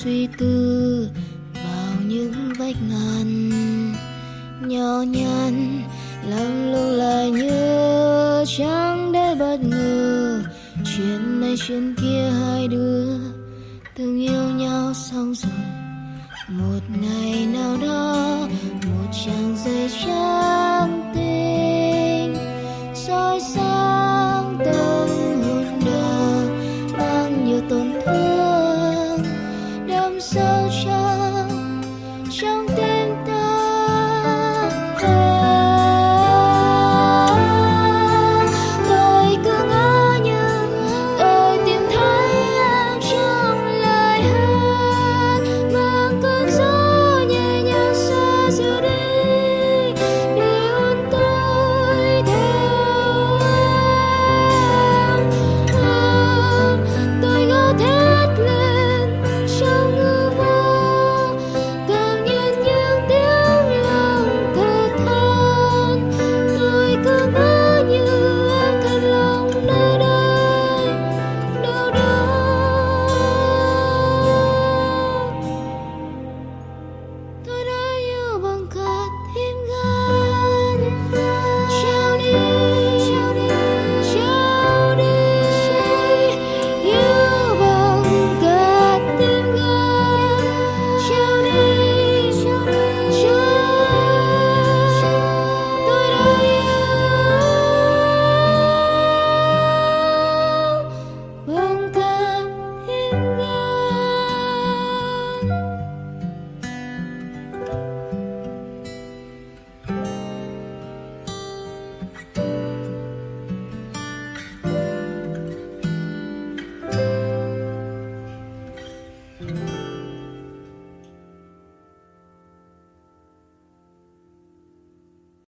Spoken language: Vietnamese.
suy tư bao những vách ngăn nhỏ nhắn, lắm lúc lại nhớ chẳng để bất ngờ chuyện này chuyện kia hai đứa từng yêu nhau xong rồi một ngày nào